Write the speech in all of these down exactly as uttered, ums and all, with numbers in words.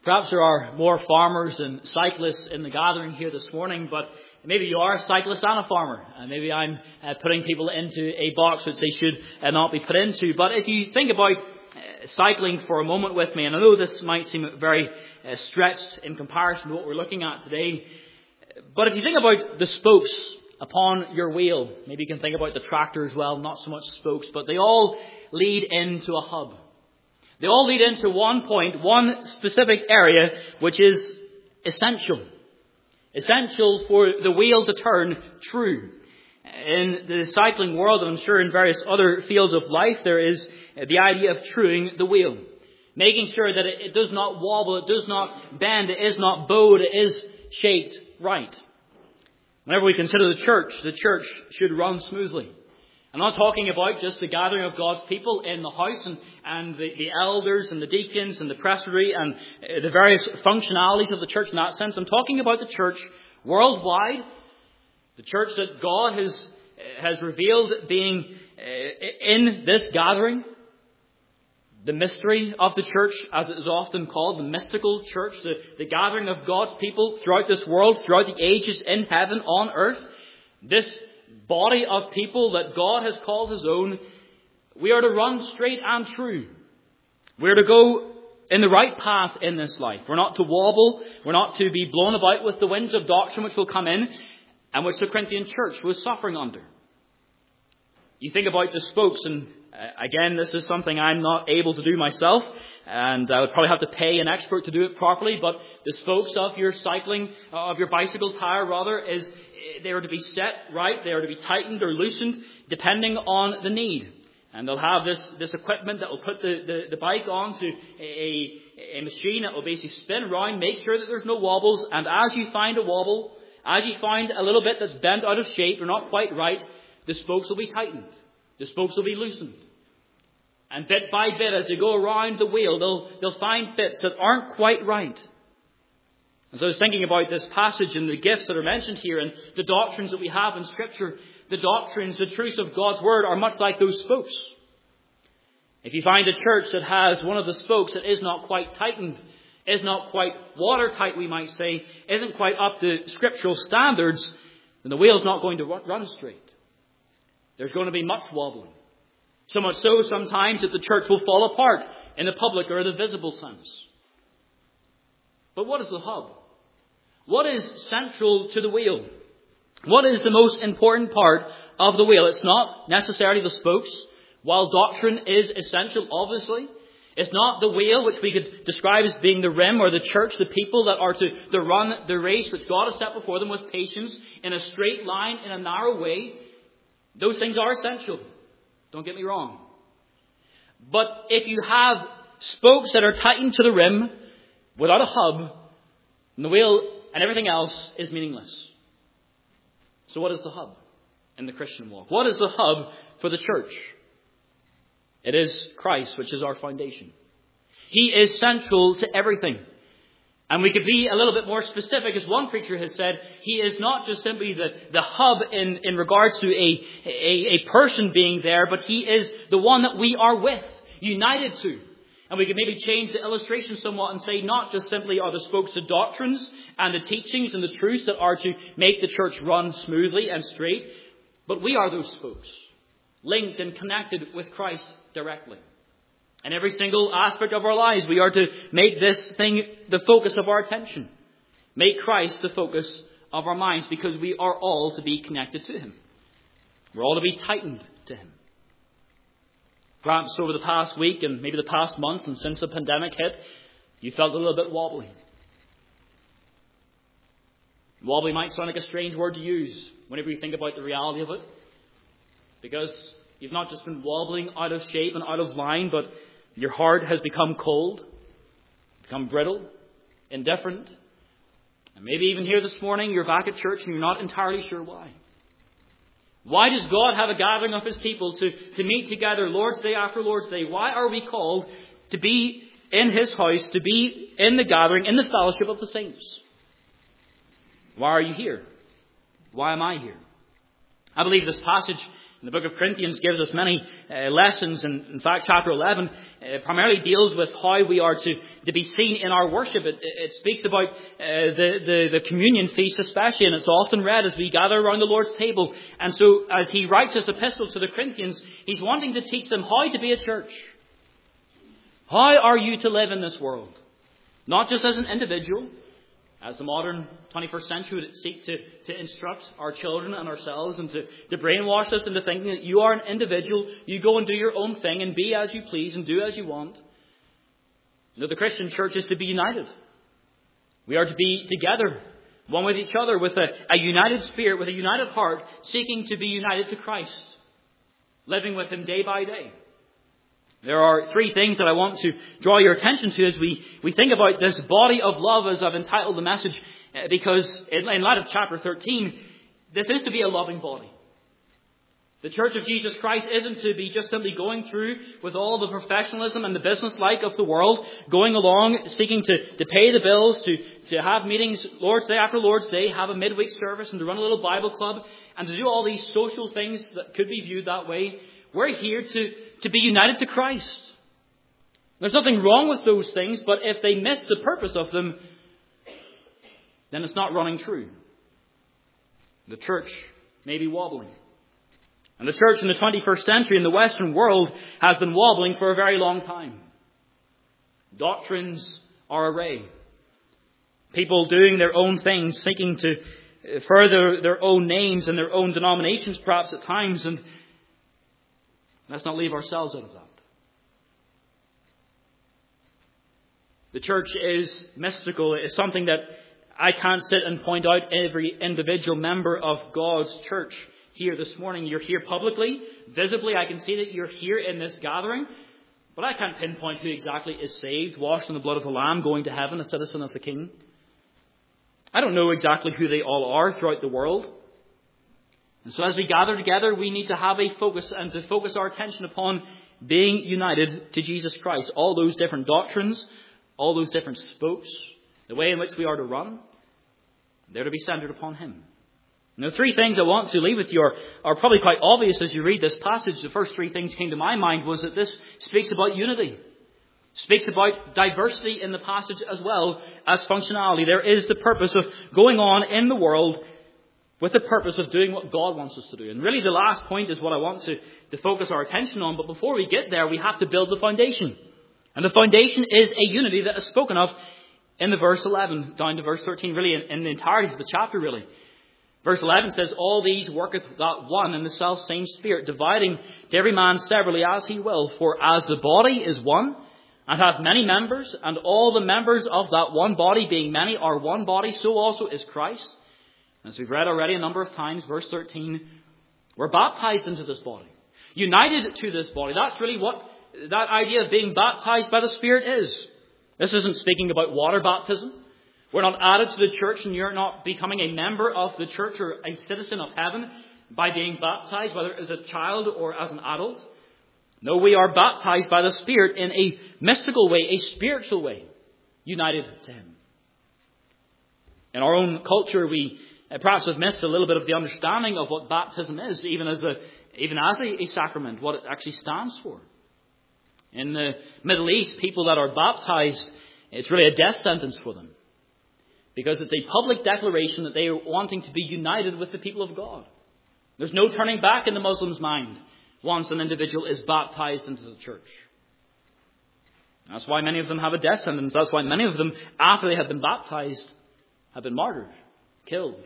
Perhaps there are more farmers than cyclists in the gathering here this morning, but maybe you are a cyclist and a farmer. And maybe I'm uh, putting people into a box which they should uh, not be put into. But if you think about uh, cycling for a moment with me, and I know this might seem very uh, stretched in comparison to what we're looking at today, but if you think about the spokes upon your wheel, maybe you can think about the tractor as well, not so much spokes, but they all lead into a hub. They all lead into one point, one specific area, which is essential. Essential for the wheel to turn true. In the cycling world, and I'm sure in various other fields of life, there is the idea of truing the wheel. Making sure that it does not wobble, it does not bend, it is not bowed, it is shaped right. Whenever we consider the church, the church should run smoothly. I'm not talking about just the gathering of God's people in the house and, and the, the elders and the deacons and the presbytery and uh, the various functionalities of the church in that sense. I'm talking about the church worldwide, the church that God has, uh, has revealed being uh, in this gathering. The mystery of the church, as it is often called, the mystical church, the, the gathering of God's people throughout this world, throughout the ages in heaven, on earth. This body of people that God has called His own, we are to run straight and true. We are to go in the right path in this life. We're not to wobble. We're not to be blown about with the winds of doctrine which will come in and which the Corinthian church was suffering under. You think about the spokes, and uh, again, this is something I'm not able to do myself, and I would probably have to pay an expert to do it properly, but the spokes of your cycling, uh, of your bicycle tire rather, is they are to be set right, they are to be tightened or loosened depending on the need. And they'll have this, this equipment that will put the, the, the bike onto a, a machine that will basically spin around, make sure that there's no wobbles, and as you find a wobble, as you find a little bit that's bent out of shape or not quite right, the spokes will be tightened. The spokes will be loosened. And bit by bit, as they go around the wheel, they'll, they'll find bits that aren't quite right. And so I was thinking about this passage and the gifts that are mentioned here and the doctrines that we have in Scripture. The doctrines, the truths of God's Word are much like those spokes. If you find a church that has one of the spokes that is not quite tightened, is not quite watertight, we might say, isn't quite up to scriptural standards, then the wheel's not going to run straight. There's going to be much wobbling. So much so sometimes that the church will fall apart in the public or the visible sense. But what is the hub? What is central to the wheel? What is the most important part of the wheel? It's not necessarily the spokes. While doctrine is essential, obviously, it's not the wheel, which we could describe as being the rim, or the church, the people that are to, to run the race which God has set before them with patience, in a straight line, in a narrow way. Those things are essential. Don't get me wrong. But if you have spokes that are tightened to the rim, without a hub, and the wheel and everything else is meaningless. So what is the hub in the Christian walk? What is the hub for the church? It is Christ, which is our foundation. He is central to everything. And we could be a little bit more specific, as one preacher has said, He is not just simply the, the hub in, in regards to a, a, a person being there, but He is the one that we are with, united to. And we could maybe change the illustration somewhat and say not just simply are the spokes the doctrines and the teachings and the truths that are to make the church run smoothly and straight, but we are those spokes, linked and connected with Christ directly. And every single aspect of our lives, we are to make this thing the focus of our attention. Make Christ the focus of our minds, because we are all to be connected to Him. We're all to be tightened to Him. Perhaps over the past week and maybe the past month and since the pandemic hit, you felt a little bit wobbly. Wobbly might sound like a strange word to use whenever you think about the reality of it. Because you've not just been wobbling out of shape and out of line, but your heart has become cold, become brittle, indifferent. And maybe even here this morning you're back at church and you're not entirely sure why. Why does God have a gathering of His people to, to meet together Lord's Day after Lord's Day? Why are we called to be in His house, to be in the gathering, in the fellowship of the saints? Why are you here? Why am I here? I believe this passage And the book of Corinthians gives us many uh, lessons, and in fact chapter eleven uh, primarily deals with how we are to, to be seen in our worship. It, it speaks about uh, the, the, the communion feast especially, and it's often read as we gather around the Lord's table. And so as he writes this epistle to the Corinthians, he's wanting to teach them how to be a church. How are you to live in this world? Not just as an individual, as the modern twenty-first century would seek to, to instruct our children and ourselves and to, to brainwash us into thinking that you are an individual, you go and do your own thing and be as you please and do as you want. No, the Christian church is to be united. We are to be together, one with each other, with a, a united spirit, with a united heart, seeking to be united to Christ, living with Him day by day. There are three things that I want to draw your attention to as we, we think about this body of love, as I've entitled the message, because in, in light of chapter thirteen, this is to be a loving body. The Church of Jesus Christ isn't to be just simply going through with all the professionalism and the business-like of the world, going along, seeking to, to pay the bills, to, to have meetings Lord's Day after Lord's Day, have a midweek service and to run a little Bible club, and to do all these social things that could be viewed that way. We're here to, to be united to Christ. There's nothing wrong with those things, but if they miss the purpose of them, then it's not running true. The church may be wobbling. And the church in the twenty-first century in the Western world has been wobbling for a very long time. Doctrines are array. People doing their own things, seeking to further their own names and their own denominations perhaps at times, and let's not leave ourselves out of that. The church is mystical. It is something that I can't sit and point out every individual member of God's church here this morning. You're here publicly, visibly. I can see that you're here in this gathering, but I can't pinpoint who exactly is saved, washed in the blood of the Lamb, going to heaven, a citizen of the King. I don't know exactly who they all are throughout the world. And so as we gather together, we need to have a focus and to focus our attention upon being united to Jesus Christ. All those different doctrines, all those different spokes, the way in which we are to run, they're to be centered upon Him. And the three things I want to leave with you are, are probably quite obvious as you read this passage. The first three things came to my mind was that this speaks about unity. Speaks about diversity in the passage as well as functionality. There is the purpose of going on in the world with the purpose of doing what God wants us to do. And really the last point is what I want to, to focus our attention on. But before we get there, we have to build the foundation. And the foundation is a unity that is spoken of in the verse eleven down to verse thirteen, really in, in the entirety of the chapter, really. Verse eleven says, all these worketh that one in the selfsame Spirit, dividing to every man severally as he will. For as the body is one, and hath many members, and all the members of that one body, being many, are one body, so also is Christ. As we've read already a number of times, verse thirteen, we're baptized into this body, united to this body. That's really what that idea of being baptized by the Spirit is. This isn't speaking about water baptism. We're not added to the church, and you're not becoming a member of the church or a citizen of heaven by being baptized, whether as a child or as an adult. No, we are baptized by the Spirit in a mystical way, a spiritual way, united to Him. In our own culture, we perhaps have missed a little bit of the understanding of what baptism is, even as a even as a, a sacrament, what it actually stands for. In the Middle East, people that are baptized, it's really a death sentence for them, because it's a public declaration that they are wanting to be united with the people of God. There's no turning back in the Muslim's mind once an individual is baptized into the church. That's why many of them have a death sentence. That's why many of them, after they have been baptized, have been martyred, killed,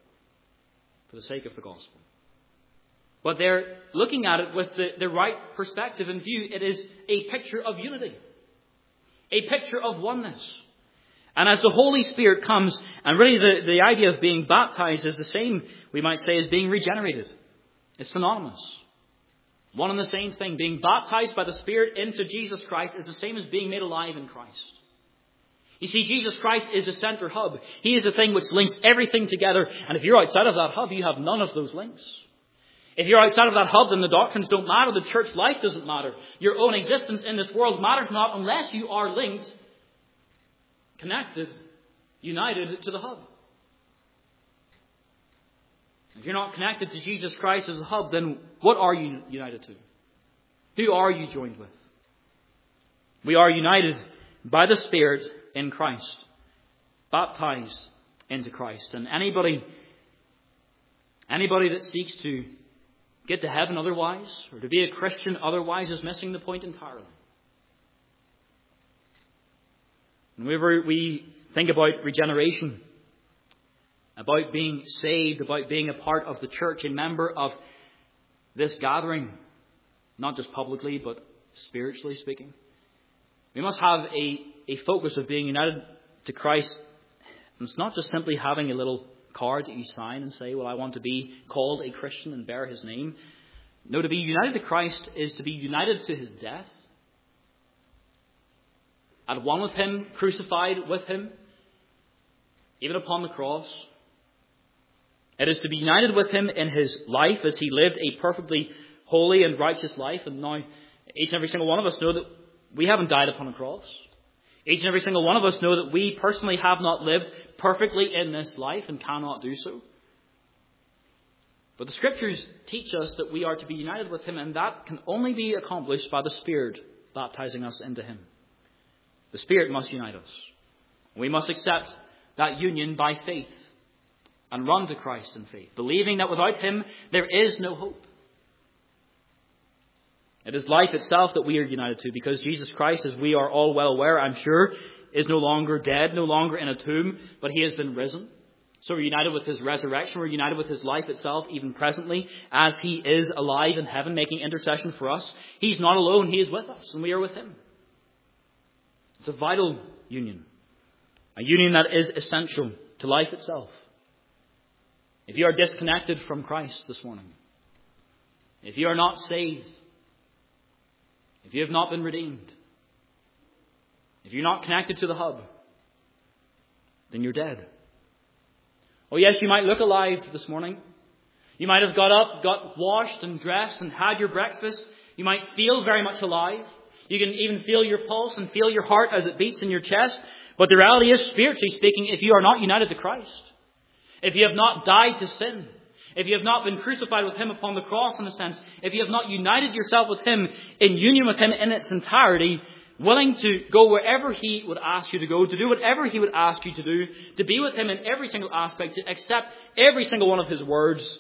for the sake of the gospel. But they're looking at it with the, the right perspective and view. It is a picture of unity, a picture of oneness. And as the Holy Spirit comes, and really the, the idea of being baptized is the same, we might say, as being regenerated. It's synonymous. One and the same thing. Being baptized by the Spirit into Jesus Christ is the same as being made alive in Christ. You see, Jesus Christ is the center hub. He is the thing which links everything together. And if you're outside of that hub, you have none of those links. If you're outside of that hub, then the doctrines don't matter. The church life doesn't matter. Your own existence in this world matters not unless you are linked, connected, united to the hub. If you're not connected to Jesus Christ as a hub, then what are you united to? Who are you joined with? We are united by the Spirit in Christ, baptized into Christ. And anybody, anybody that seeks to get to heaven otherwise, or to be a Christian otherwise, is missing the point entirely. Whenever we think about regeneration, about being saved, about being a part of the church, a member of this gathering, not just publicly, but spiritually speaking, we must have a, a focus of being united to Christ. And it's not just simply having a little card that you sign and say, well, I want to be called a Christian and bear his name. No, to be united to Christ is to be united to his death, at one with him, crucified with him, even upon the cross. It is to be united with him in his life as he lived a perfectly holy and righteous life. And now each and every single one of us know that we haven't died upon a cross. Each and every single one of us know that we personally have not lived perfectly in this life and cannot do so. But the Scriptures teach us that we are to be united with him, and that can only be accomplished by the Spirit baptizing us into him. The Spirit must unite us. We must accept that union by faith and run to Christ in faith, believing that without him there is no hope. It is life itself that we are united to, because Jesus Christ, as we are all well aware, I'm sure, is no longer dead, no longer in a tomb, but he has been risen. So we're united with his resurrection. We're united with his life itself, even presently, as he is alive in heaven, making intercession for us. He's not alone. He is with us, and we are with him. It's a vital union, a union that is essential to life itself. If you are disconnected from Christ this morning, if you are not saved, if you have not been redeemed, if you're not connected to the hub, then you're dead. Oh yes, you might look alive this morning. You might have got up, got washed and dressed and had your breakfast. You might feel very much alive. You can even feel your pulse and feel your heart as it beats in your chest. But the reality is, spiritually speaking, if you are not united to Christ, if you have not died to sin, if you have not been crucified with him upon the cross in a sense, if you have not united yourself with him in union with him in its entirety, willing to go wherever he would ask you to go, to do whatever he would ask you to do, to be with him in every single aspect, to accept every single one of his words.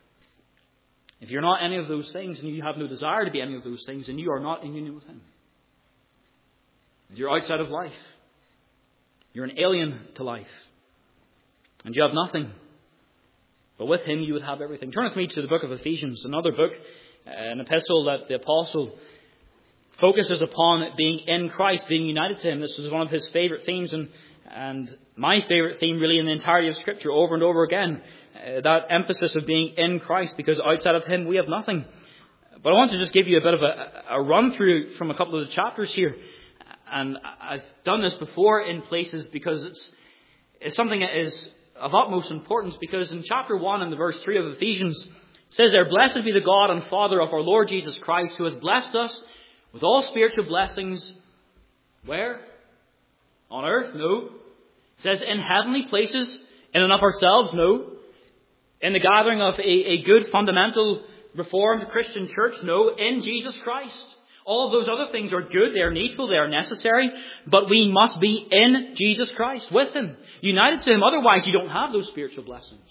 If you're not any of those things, and you have no desire to be any of those things, then you are not in union with him. You're outside of life. You're an alien to life. And you have nothing. But with him you would have everything. Turn with me to the book of Ephesians, another book, an epistle that the apostle focuses upon being in Christ, being united to him. This is one of his favourite themes, and, and my favourite theme really in the entirety of Scripture, over and over again. Uh, that emphasis of being in Christ, because outside of him we have nothing. But I want to just give you a bit of a, a run through from a couple of the chapters here. And I've done this before in places because it's, it's something that is of utmost importance, because in chapter one and the verse three of Ephesians, it says there, "Blessed be the God and Father of our Lord Jesus Christ, who has blessed us with all spiritual blessings." Where? On earth? No. It says in heavenly places, in and of ourselves? No. In the gathering of a, a good, fundamental, reformed Christian church? No. In Jesus Christ. All of those other things are good, they are needful, they are necessary, but we must be in Jesus Christ, with him, united to him. Otherwise you don't have those spiritual blessings.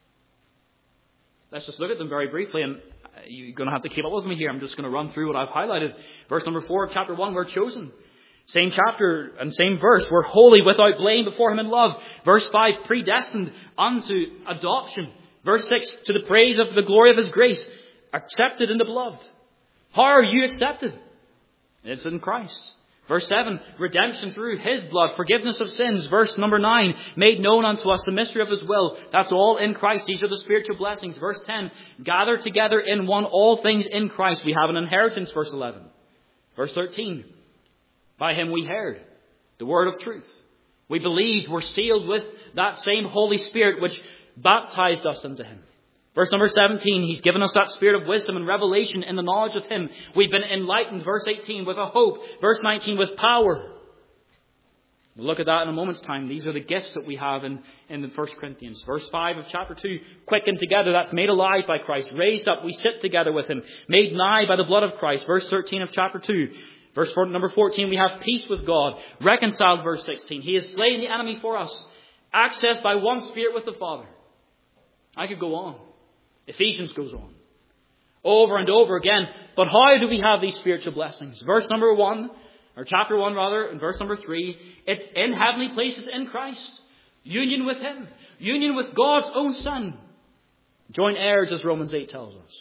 Let's just look at them very briefly, and you're going to have to keep up with me here. I'm just going to run through what I've highlighted. Verse number four of chapter one, we're chosen. Same chapter and same verse. We're holy, without blame before him in love. Verse five, predestined unto adoption. Verse six, to the praise of the glory of his grace, accepted in the beloved. How are you accepted? It's in Christ. Verse seven, redemption through his blood, forgiveness of sins. Verse number nine, made known unto us the mystery of his will. That's all in Christ. These are the spiritual blessings. Verse ten, gathered together in one, all things in Christ. We have an inheritance. Verse eleven. Verse thirteen, by him we heard the word of truth. We believed, were sealed with that same Holy Spirit which baptized us into him. Verse number seventeen, he's given us that spirit of wisdom and revelation in the knowledge of him. We've been enlightened, verse eighteen, with a hope. Verse nineteen, with power. We'll look at that in a moment's time. These are the gifts that we have in, in the First Corinthians. Verse five of chapter two, quickened together, that's made alive by Christ. Raised up, we sit together with him. Made nigh by the blood of Christ. Verse thirteen of chapter two. Verse number fourteen, we have peace with God. Reconciled, verse sixteen. He has slain the enemy for us. Accessed by one Spirit with the Father. I could go on. Ephesians goes on. Over and over again. But how do we have these spiritual blessings? Verse number one. Or chapter one rather, in verse number three, it's in heavenly places in Christ. Union with him. Union with God's own Son. Joint heirs, as Romans eight tells us.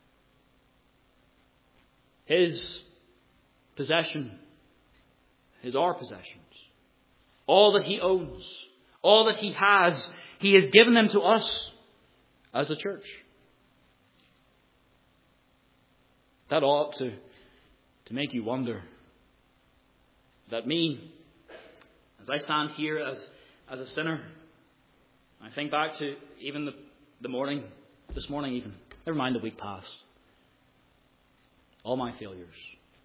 His possession is our possessions. All that he owns, all that he has, he has given them to us as a church. That ought to, to make you wonder. That me, as I stand here as, as a sinner, I think back to even the, the morning, this morning even, never mind the week past, all my failures.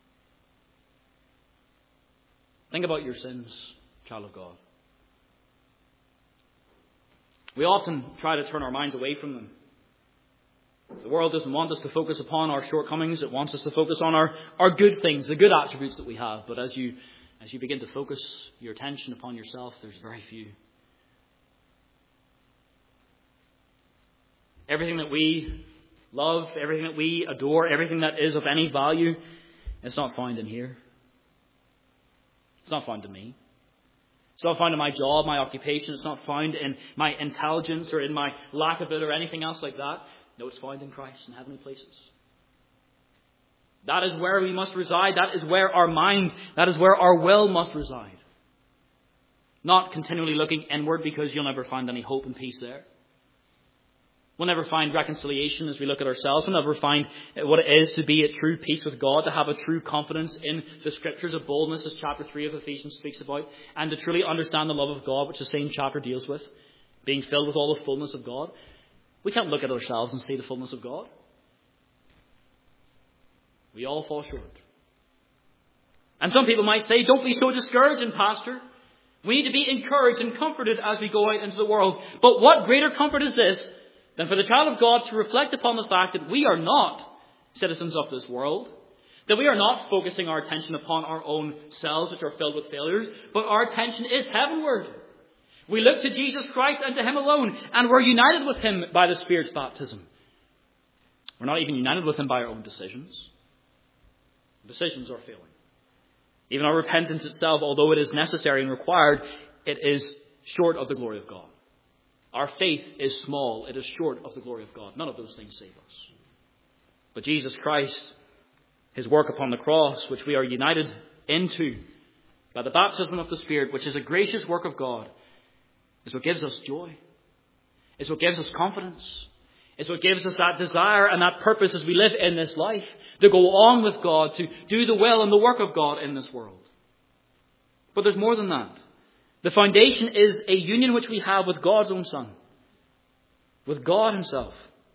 Think about your sins, child of God. We often try to turn our minds away from them. The world doesn't want us to focus upon our shortcomings. It wants us to focus on our, our good things, the good attributes that we have. But as you As you begin to focus your attention upon yourself, there's very few. Everything that we love, everything that we adore, everything that is of any value, it's not found in here. It's not found in me. It's not found in my job, my occupation. It's not found in my intelligence or in my lack of it or anything else like that. No, it's found in Christ in heavenly places. That is where we must reside. That is where our mind, that is where our will must reside. Not continually looking inward, because you'll never find any hope and peace there. We'll never find reconciliation as we look at ourselves. We'll never find what it is to be at true peace with God, to have a true confidence in the Scriptures, of boldness, as chapter three of Ephesians speaks about, and to truly understand the love of God, which the same chapter deals with, being filled with all the fullness of God. We can't look at ourselves and see the fullness of God. We all fall short. And some people might say, don't be so discouraging, Pastor. We need to be encouraged and comforted as we go out into the world. But what greater comfort is this than for the child of God to reflect upon the fact that we are not citizens of this world, that we are not focusing our attention upon our own selves, which are filled with failures, but our attention is heavenward. We look to Jesus Christ and to him alone, and we're united with him by the Spirit's baptism. We're not even united with him by our own decisions. Decisions are failing. Even our repentance itself, although it is necessary and required, it is short of the glory of God. Our faith is small. It is short of the glory of God. None of those things save us. But Jesus Christ, his work upon the cross, which we are united into by the baptism of the Spirit, which is a gracious work of God, is what gives us joy. Is what gives us confidence. It's what gives us that desire and that purpose as we live in this life, to go on with God, to do the will and the work of God in this world. But there's more than that. The foundation is a union which we have with God's own Son, with God himself,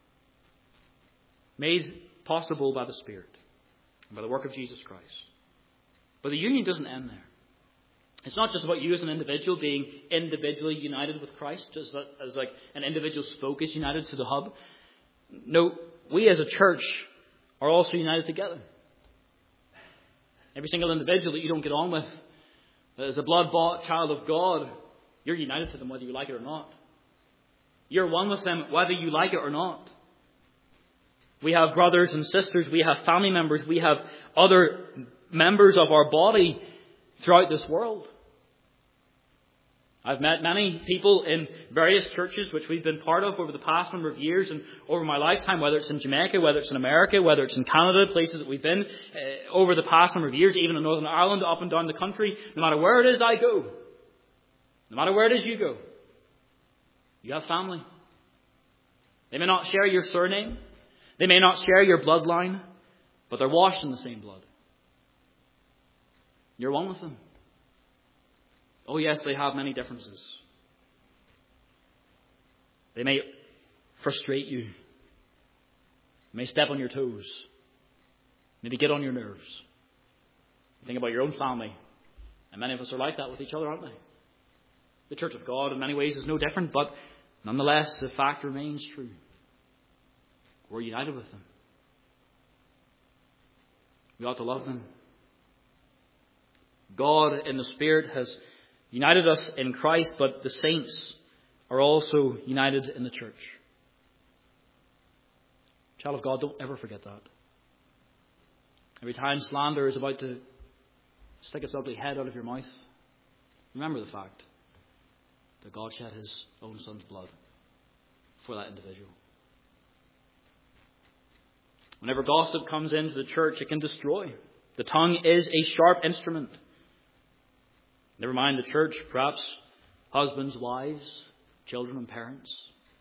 made possible by the Spirit and by the work of Jesus Christ. But the union doesn't end there. It's not just about you as an individual being individually united with Christ, just as like an individual spoke is united to the hub. No, we as a church are also united together. Every single individual that you don't get on with, as a blood-bought child of God, you're united to them whether you like it or not. You're one with them whether you like it or not. We have brothers and sisters, we have family members, we have other members of our body throughout this world. I've met many people in various churches which we've been part of over the past number of years and over my lifetime, whether it's in Jamaica, whether it's in America, whether it's in Canada, places that we've been uh, over the past number of years, even in Northern Ireland, up and down the country. No matter where it is I go, no matter where it is you go, you have family. They may not share your surname, they may not share your bloodline, but they're washed in the same blood. You're one with them. Oh yes, they have many differences. They may frustrate you. They may step on your toes. Maybe get on your nerves. You think about your own family. And many of us are like that with each other, aren't they? The Church of God in many ways is no different, but nonetheless the fact remains true. We're united with them. We ought to love them. God in the Spirit has united us in Christ, but the saints are also united in the church. Child of God, don't ever forget that. Every time slander is about to stick its ugly head out of your mouth, remember the fact that God shed his own Son's blood for that individual. Whenever gossip comes into the church, it can destroy. The tongue is a sharp instrument. Never mind the church, perhaps husbands, wives, children and parents.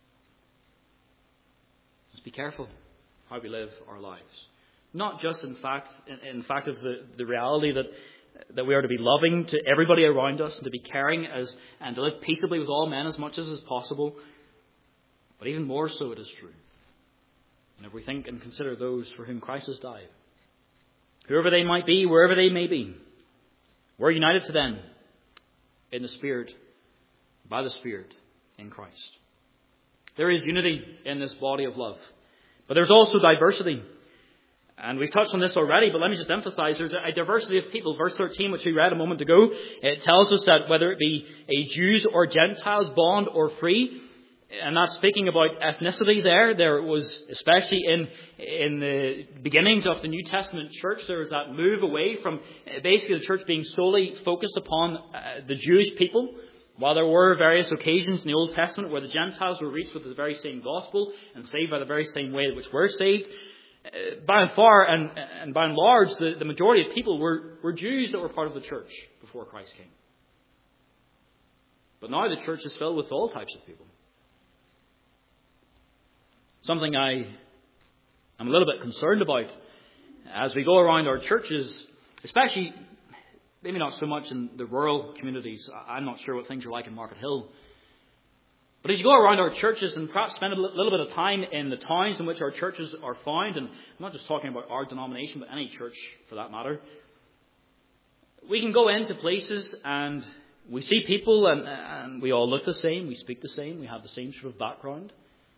Let's be careful how we live our lives. Not just in fact, in, in fact of the, the reality that, that we are to be loving to everybody around us and to be caring as and to live peaceably with all men as much as is possible, but even more so it is true whenever we think and consider those for whom Christ has died. Whoever they might be, wherever they may be, we're united to them in the Spirit, by the Spirit, in Christ. There is unity in this body of love, but there's also diversity. And we've touched on this already, but let me just emphasize there's a diversity of people. Verse thirteen, which we read a moment ago, it tells us that whether it be a Jews or Gentiles, bond or free, and that's speaking about ethnicity there. There was, especially in in the beginnings of the New Testament church, there was that move away from basically the church being solely focused upon uh, the Jewish people. While there were various occasions in the Old Testament where the Gentiles were reached with the very same gospel and saved by the very same way in which we're saved, uh, by and far and, and by and large, the, the majority of people were, were Jews that were part of the church before Christ came. But now the church is filled with all types of people. Something I am a little bit concerned about as we go around our churches, especially maybe not so much in the rural communities. I'm not sure what things are like in Market Hill. But as you go around our churches and perhaps spend a little bit of time in the towns in which our churches are found, and I'm not just talking about our denomination, but any church for that matter, we can go into places and we see people and, and we all look the same, we speak the same, we have the same sort of background.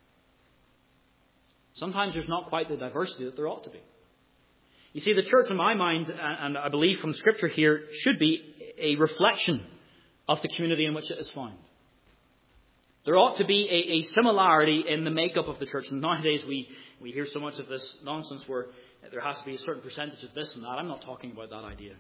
Sometimes there's not quite the diversity that there ought to be. You see, the church, in my mind, and I believe from Scripture here, should be a reflection of the community in which it is found. There ought to be a, a similarity in the makeup of the church. And nowadays we, we hear so much of this nonsense where there has to be a certain percentage of this and that. I'm not talking about that idea.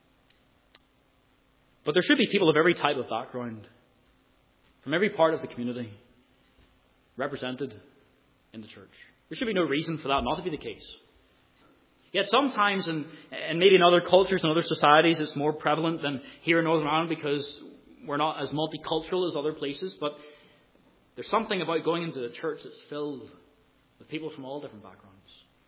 But there should be people of every type of background, from every part of the community, represented in the church. There should be no reason for that not to be the case. Yet sometimes, and, and maybe in other cultures and other societies, it's more prevalent than here in Northern Ireland because we're not as multicultural as other places. But there's something about going into a church that's filled with people from all different backgrounds.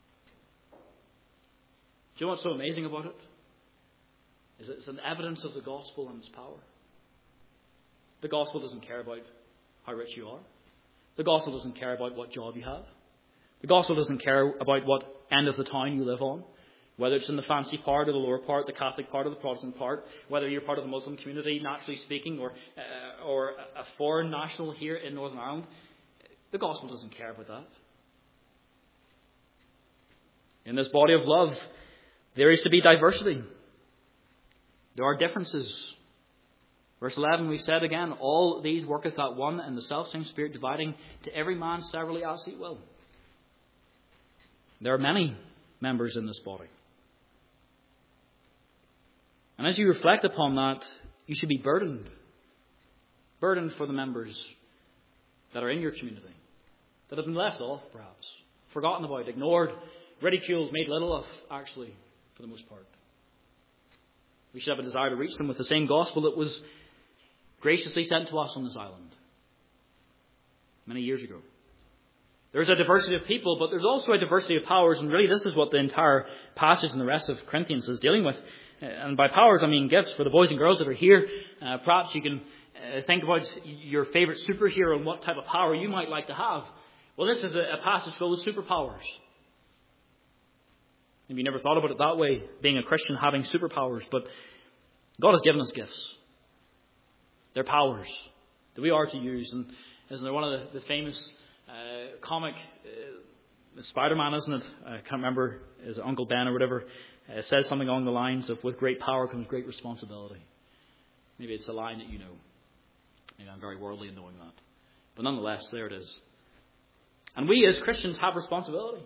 Do you know what's so amazing about it? Is it's an evidence of the gospel and its power. The gospel doesn't care about how rich you are. The gospel doesn't care about what job you have. The gospel doesn't care about what end of the town you live on, whether it's in the fancy part or the lower part, the Catholic part or the Protestant part, whether you're part of the Muslim community, naturally speaking, or uh, or a foreign national here in Northern Ireland. The gospel doesn't care about that. In this body of love, there is to be diversity. There are differences. Verse eleven, we've said again, all these worketh that one and the selfsame Spirit, dividing to every man severally as he will. There are many members in this body. And as you reflect upon that, you should be burdened. Burdened for the members that are in your community, that have been left off perhaps, forgotten about, ignored, ridiculed, made little of, actually, for the most part. We should have a desire to reach them with the same gospel that was graciously sent to us on this island many years ago. There's a diversity of people, but there's also a diversity of powers, and really this is what the entire passage and the rest of Corinthians is dealing with. And by powers, I mean gifts. For the boys and girls that are here, uh, perhaps you can uh, think about your favourite superhero and what type of power you might like to have. Well, this is a, a passage filled with superpowers. Maybe you never thought about it that way, being a Christian having superpowers, but God has given us gifts. They're powers that we are to use. And isn't there one of the, the famous uh, comic, uh, Spider-Man, isn't it? I can't remember, is it Uncle Ben or whatever, uh, says something along the lines of, with great power comes great responsibility. Maybe it's a line that you know. Maybe I'm very worldly in knowing that. But nonetheless, there it is. And we as Christians have responsibility.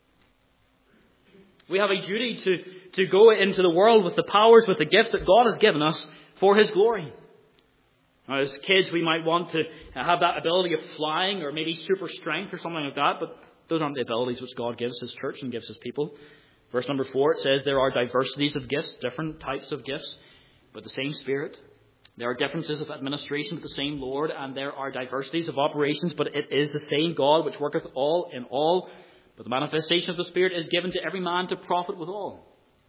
We have a duty to, to go into the world with the powers, with the gifts that God has given us for His glory. Now, as kids, we might want to have that ability of flying or maybe super strength or something like that, but those aren't the abilities which God gives His church and gives His people. Verse number four, it says there are diversities of gifts, different types of gifts, but the same Spirit. There are differences of administration, but the same Lord, and there are diversities of operations, but it is the same God which worketh all in all. But the manifestation of the Spirit is given to every man to profit withal.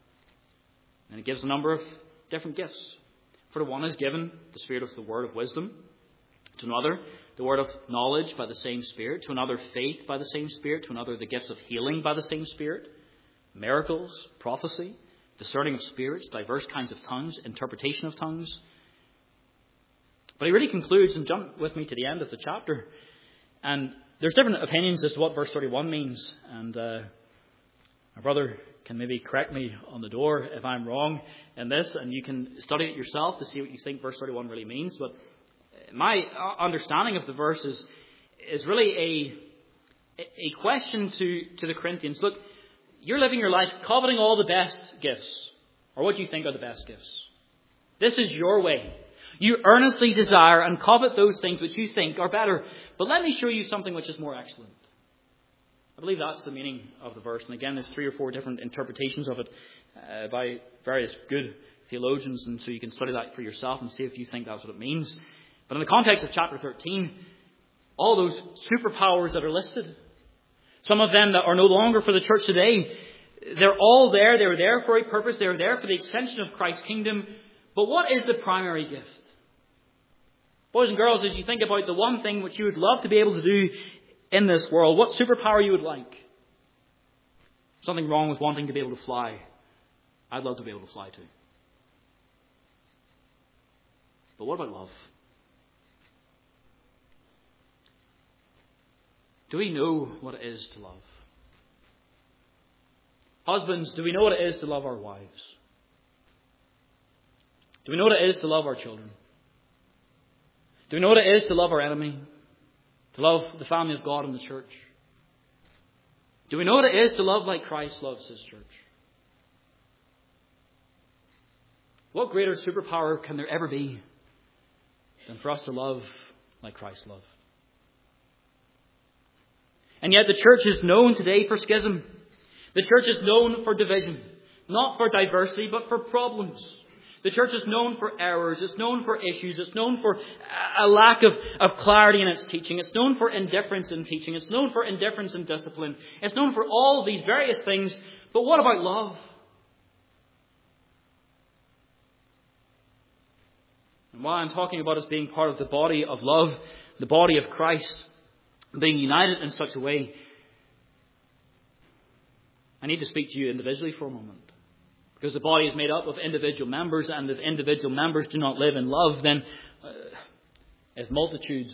And it gives a number of different gifts. For the one is given the Spirit of the word of wisdom. To another, the word of knowledge by the same Spirit. To another, faith by the same Spirit. To another, the gifts of healing by the same Spirit. Miracles, prophecy, discerning of spirits, diverse kinds of tongues, interpretation of tongues. But he really concludes, and jump with me to the end of the chapter. And there's different opinions as to what verse thirty-one means. And uh, my brother can maybe correct me on the door if I'm wrong in this. And you can study it yourself to see what you think verse thirty-one really means. But my understanding of the verse is, is really a, a question to, to the Corinthians. Look, you're living your life coveting all the best gifts. Or what you think are the best gifts. This is your way. You earnestly desire and covet those things which you think are better. But let me show you something which is more excellent. I believe that's the meaning of the verse. And again, there's three or four different interpretations of it uh, by various good theologians. And so you can study that for yourself and see if you think that's what it means. But in the context of chapter thirteen, all those superpowers that are listed, some of them that are no longer for the church today, they're all there. They're there for a purpose. They're there for the extension of Christ's kingdom. But what is the primary gift? Boys and girls, as you think about the one thing which you would love to be able to do in this world, what superpower you would like? Something wrong with wanting to be able to fly. I'd love to be able to fly too. But what about love? Do we know what it is to love? Husbands, do we know what it is to love our wives? Do we know what it is to love our children? Do we know what it is to love our enemy? To love the family of God and the church? Do we know what it is to love like Christ loves His church? What greater superpower can there ever be than for us to love like Christ loved? And yet the church is known today for schism. The church is known for division. Not for diversity, but for problems. The church is known for errors. It's known for issues. It's known for a lack of, of clarity in its teaching. It's known for indifference in teaching. It's known for indifference in discipline. It's known for all of these various things. But what about love? And what I'm talking about is being part of the body of love, the body of Christ, being united in such a way. I need to speak to you individually for a moment. Because the body is made up of individual members, and if individual members do not live in love, then uh, if multitudes,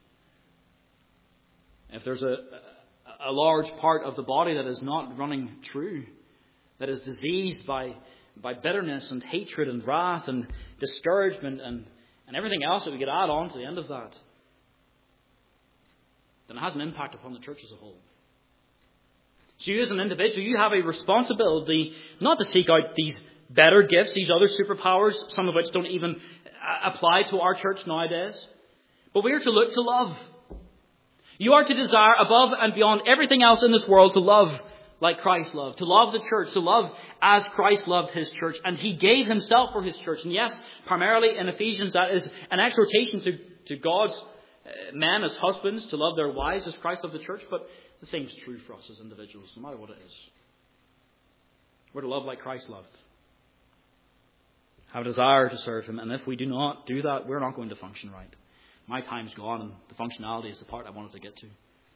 if there's a, a large part of the body that is not running true, that is diseased by, by bitterness and hatred and wrath and discouragement and, and everything else that we could add on to the end of that, then it has an impact upon the church as a whole. So you as an individual, you have a responsibility not to seek out these better gifts, these other superpowers, some of which don't even apply to our church nowadays. But we are to look to love. You are to desire above and beyond everything else in this world to love like Christ loved. To love the church, to love as Christ loved His church. And He gave Himself for His church. And yes, primarily in Ephesians, that is an exhortation to, to God's men as husbands to love their wives as Christ loved the church. But the same is true for us as individuals, no matter what it is. We're to love like Christ loved. Have a desire to serve Him. And if we do not do that, we're not going to function right. My time's gone, and the functionality is the part I wanted to get to.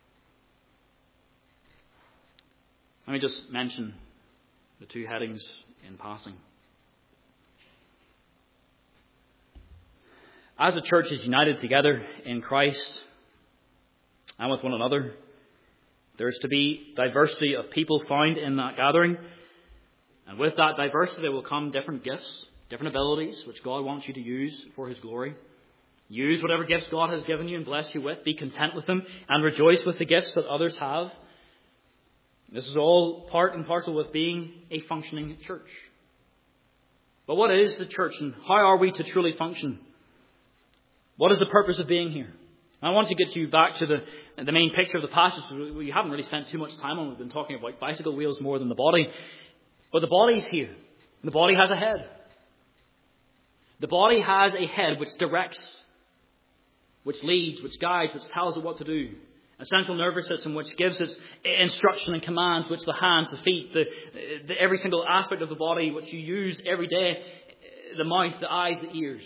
Let me just mention the two headings in passing. As the church is united together in Christ and with one another, there is to be diversity of people found in that gathering. And with that diversity there will come different gifts, different abilities which God wants you to use for His glory. Use whatever gifts God has given you and blessed you with. Be content with them and rejoice with the gifts that others have. This is all part and parcel with being a functioning church. But what is the church and how are we to truly function? What is the purpose of being here? I want to get you back to the, the main picture of the passage. We haven't really spent too much time on it. We've been talking about bicycle wheels more than the body. But the body's here. The body has a head. The body has a head which directs, which leads, which guides, which tells it what to do. A central nervous system which gives us instruction and commands, which the hands, the feet, the, the every single aspect of the body which you use every day, the mouth, the eyes, the ears.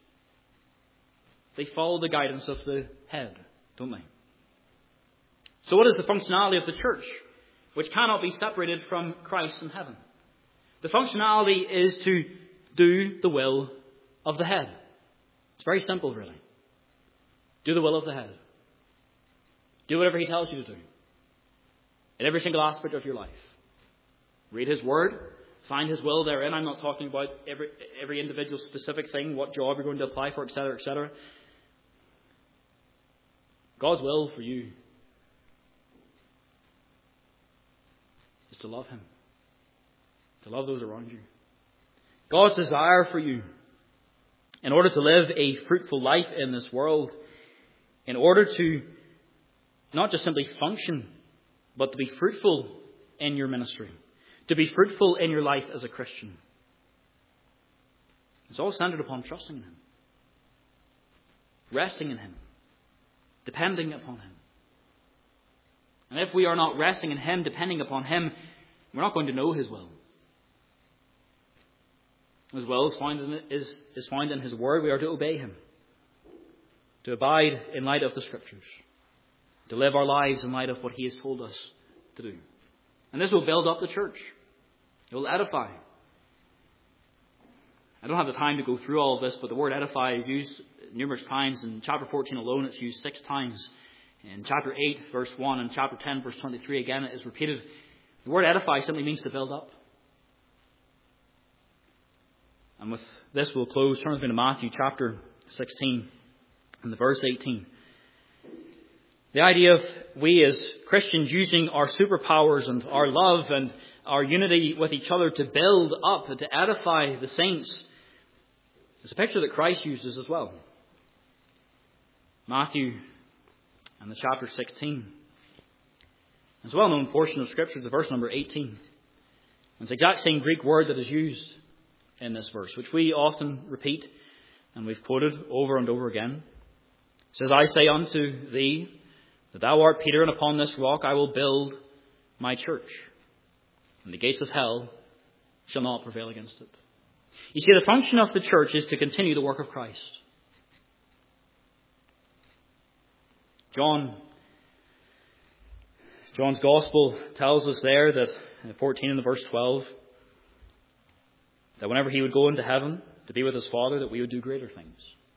They follow the guidance of the head, don't they? So what is the functionality of the church, which cannot be separated from Christ in heaven? The functionality is to do the will of the head. It's very simple, really. Do the will of the head. Do whatever He tells you to do. In every single aspect of your life. Read His Word. Find His will therein. I'm not talking about every every individual specific thing, what job you're going to apply for, et cetera, et cetera. God's will for you is to love Him. To love those around you. God's desire for you, in order to live a fruitful life in this world, in order to not just simply function, but to be fruitful in your ministry, to be fruitful in your life as a Christian. It's all centered upon trusting in Him, resting in Him, depending upon Him. And if we are not resting in Him, depending upon Him, we're not going to know His will. His will is found in, is, is found in His Word. We are to obey Him, to abide in light of the Scriptures, to live our lives in light of what He has told us to do. And this will build up the church. It will edify. I don't have the time to go through all of this, but the word edify is used numerous times. In chapter fourteen alone, it's used six times. In chapter eight, verse one, and chapter ten, verse twenty-three, again, it is repeated. The word edify simply means to build up. And with this, we'll close. Turn with me to Matthew chapter sixteen and the verse eighteen. The idea of we as Christians using our superpowers and our love and our unity with each other to build up and to edify the saints is a picture that Christ uses as well. Matthew and the chapter sixteen. It's a well-known portion of Scripture, the verse number eighteen. It's the exact same Greek word that is used in this verse, which we often repeat and we've quoted over and over again. It says, I say unto thee, that thou art Peter, and upon this rock I will build my church, and the gates of hell shall not prevail against it. You see, the function of the church is to continue the work of Christ. John, John's Gospel tells us there that, in fourteen and the verse twelve, that whenever he would go into heaven to be with his Father, that we would do greater things.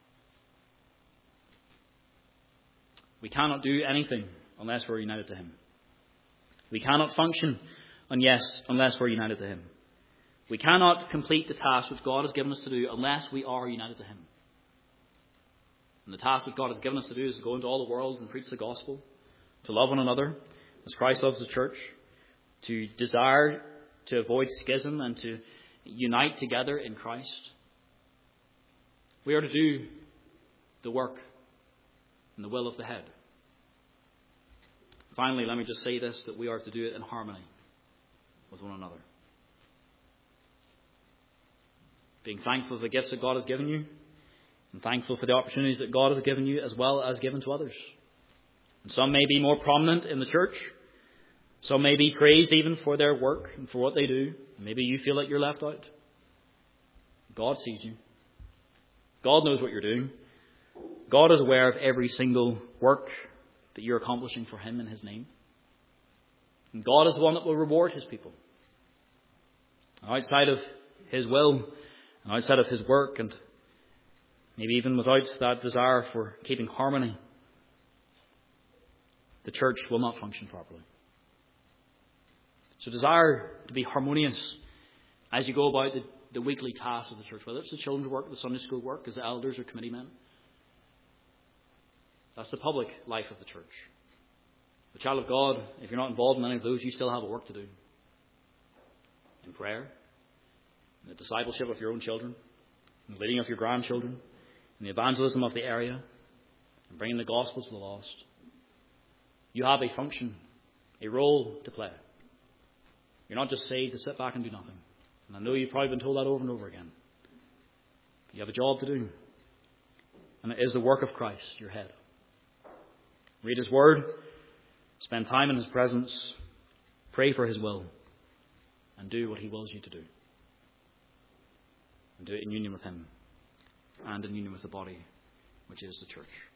We cannot do anything unless we're united to Him. We cannot function unless, unless we're united to Him. We cannot complete the task which God has given us to do unless we are united to Him. And the task that God has given us to do is to go into all the world and preach the gospel, to love one another as Christ loves the church, to desire to avoid schism and to unite together in Christ. We are to do the work and the will of the head. Finally, let me just say this, that we are to do it in harmony with one another. Being thankful for the gifts that God has given you, and thankful for the opportunities that God has given you as well as given to others. And some may be more prominent in the church. Some may be praised even for their work and for what they do. Maybe you feel like you're left out. God sees you. God knows what you're doing. God is aware of every single work that you're accomplishing for Him in His name. And God is the one that will reward His people. Outside of His will and outside of His work and maybe even without that desire for keeping harmony, the church will not function properly. So desire to be harmonious as you go about the, the weekly tasks of the church, whether it's the children's work, the Sunday school work, as elders or committee men. That's the public life of the church. The child of God, if you're not involved in any of those, you still have a work to do. In prayer, in the discipleship of your own children, in the leading of your grandchildren, in the evangelism of the area, and bringing the gospel to the lost. You have a function, a role to play. You're not just saved to sit back and do nothing. And I know you've probably been told that over and over again. You have a job to do. And it is the work of Christ, your head. Read His Word, spend time in His presence, pray for His will, and do what He wills you to do. And do it in union with Him, and in union with the body, which is the church.